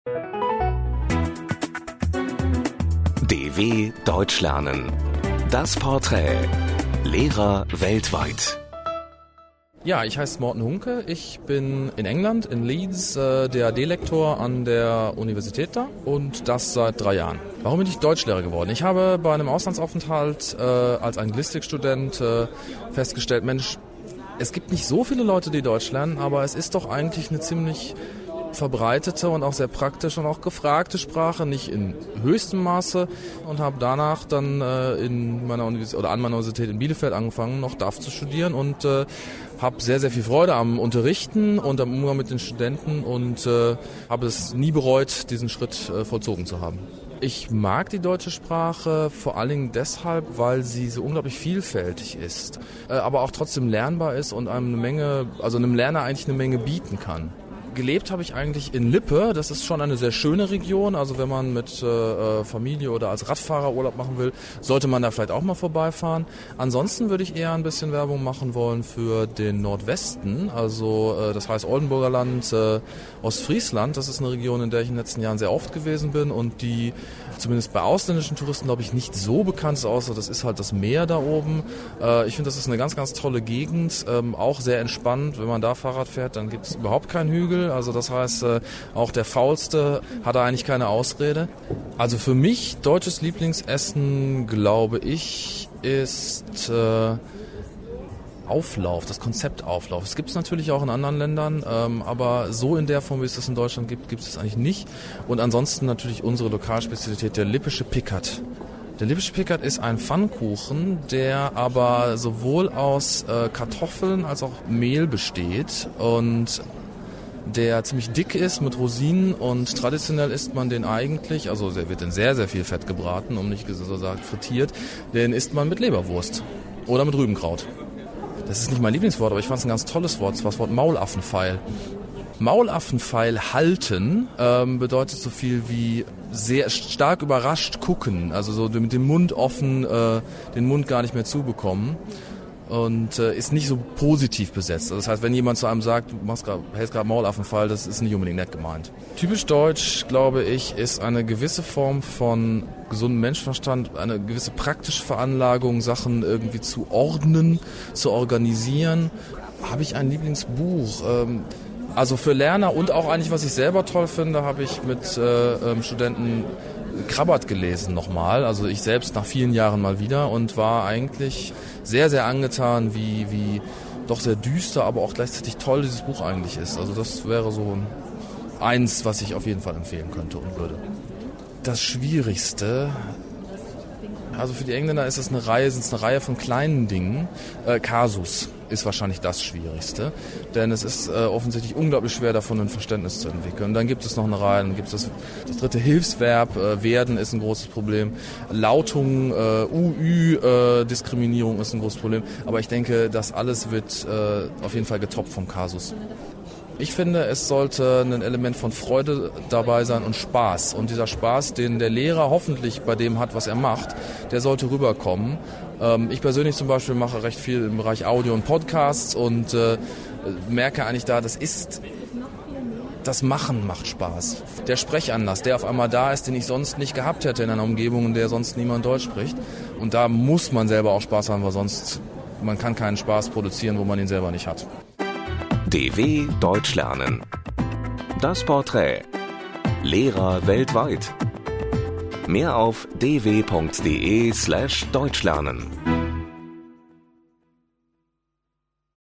DW Deutsch lernen. Das Porträt. Lehrer weltweit. Ja, ich heiße Morten Hunke. Ich bin in England, in Leeds, DAD-Lektor an der Universität da und das seit 3 Jahren. Warum bin ich Deutschlehrer geworden? Ich habe bei einem Auslandsaufenthalt als Anglistikstudent festgestellt, Mensch, es gibt nicht so viele Leute, die Deutsch lernen, aber es ist doch eigentlich eine ziemlich verbreitete und auch sehr praktische und auch gefragte Sprache, nicht in höchstem Maße, und habe danach dann an meiner Universität in Bielefeld angefangen, noch DAF zu studieren und habe sehr, sehr viel Freude am Unterrichten und am Umgang mit den Studenten und habe es nie bereut, diesen Schritt vollzogen zu haben. Ich mag die deutsche Sprache vor allen Dingen deshalb, weil sie so unglaublich vielfältig ist, aber auch trotzdem lernbar ist und einem Lerner eigentlich eine Menge bieten kann. Gelebt habe ich eigentlich in Lippe. Das ist schon eine sehr schöne Region. Also wenn man mit Familie oder als Radfahrer Urlaub machen will, sollte man da vielleicht auch mal vorbeifahren. Ansonsten würde ich eher ein bisschen Werbung machen wollen für den Nordwesten. Also das heißt Oldenburger Land, Ostfriesland. Das ist eine Region, in der ich in den letzten Jahren sehr oft gewesen bin und die zumindest bei ausländischen Touristen, glaube ich, nicht so bekannt ist, außer das ist halt das Meer da oben. Ich finde, das ist eine ganz, ganz tolle Gegend. Auch sehr entspannt. Wenn man da Fahrrad fährt, dann gibt es überhaupt keinen Hügel. Also das heißt, auch der Faulste hat da eigentlich keine Ausrede. Also für mich deutsches Lieblingsessen, glaube ich, ist Auflauf, das Konzept Auflauf. Es gibt es natürlich auch in anderen Ländern, aber so in der Form, wie es das in Deutschland gibt es eigentlich nicht. Und ansonsten natürlich unsere Lokalspezialität, der Lippische Pickert. Der Lippische Pickert ist ein Pfannkuchen, der aber sowohl aus Kartoffeln als auch Mehl besteht und der ziemlich dick ist mit Rosinen, und traditionell isst man den eigentlich, also der wird in sehr, sehr viel Fett gebraten, um nicht so gesagt frittiert, den isst man mit Leberwurst oder mit Rübenkraut. Das ist nicht mein Lieblingswort, aber ich fand es ein ganz tolles Wort, das war das Wort Maulaffenpfeil. Maulaffenpfeil halten bedeutet so viel wie sehr stark überrascht gucken, also so mit dem Mund offen, den Mund gar nicht mehr zubekommen. Und ist nicht so positiv besetzt. Also das heißt, wenn jemand zu einem sagt, du hältst gerade Maulaffenpfeil, das ist nicht unbedingt nett gemeint. Typisch deutsch, glaube ich, ist eine gewisse Form von gesundem Menschenverstand, eine gewisse praktische Veranlagung, Sachen irgendwie zu ordnen, zu organisieren. Habe ich ein Lieblingsbuch? Also für Lerner und auch eigentlich, was ich selber toll finde, habe ich mit Studenten Krabbert gelesen nochmal, also ich selbst nach vielen Jahren mal wieder, und war eigentlich sehr, sehr angetan, wie doch sehr düster, aber auch gleichzeitig toll dieses Buch eigentlich ist. Also das wäre so eins, was ich auf jeden Fall empfehlen könnte und würde. Das Schwierigste, also für die Engländer ist es eine Reihe von kleinen Dingen. Kasus ist wahrscheinlich das Schwierigste, denn es ist offensichtlich unglaublich schwer, davon ein Verständnis zu entwickeln. Und dann gibt es noch eine Reihe, dann gibt es das dritte Hilfsverb, werden ist ein großes Problem, Lautung, Diskriminierung ist ein großes Problem, aber ich denke, das alles wird auf jeden Fall getoppt vom Kasus. Ich finde, es sollte ein Element von Freude dabei sein und Spaß. Und dieser Spaß, den der Lehrer hoffentlich bei dem hat, was er macht, der sollte rüberkommen. Ich persönlich zum Beispiel mache recht viel im Bereich Audio und Podcasts und merke eigentlich das Machen macht Spaß. Der Sprechanlass, der auf einmal da ist, den ich sonst nicht gehabt hätte in einer Umgebung, in der sonst niemand Deutsch spricht. Und da muss man selber auch Spaß haben, weil sonst man kann keinen Spaß produzieren, wo man ihn selber nicht hat. DW Deutsch lernen. Das Porträt. Lehrer weltweit. Mehr auf dw.de/deutschlernen.